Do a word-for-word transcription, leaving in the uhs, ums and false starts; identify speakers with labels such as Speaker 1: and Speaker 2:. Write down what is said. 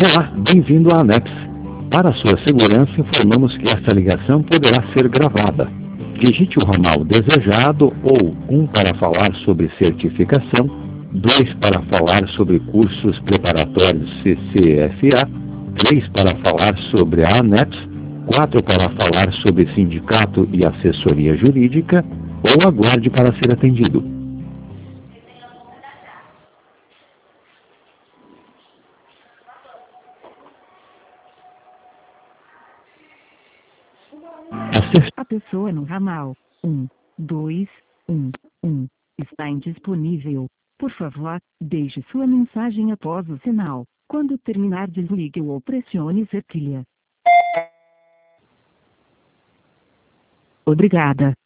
Speaker 1: Olá, bem-vindo à ANEPS. Para sua segurança, informamos que esta ligação poderá ser gravada. Digite o ramal desejado ou um para falar sobre certificação, dois para falar sobre cursos preparatórios C C F A, três para falar sobre a ANEPS, quatro para falar sobre sindicato e assessoria jurídica, ou aguarde para ser atendido. Acesse
Speaker 2: A pessoa no ramal um, dois, um, um está indisponível. Por favor, deixe sua mensagem após o sinal. Quando terminar, desligue ou pressione cerquilha. Obrigada.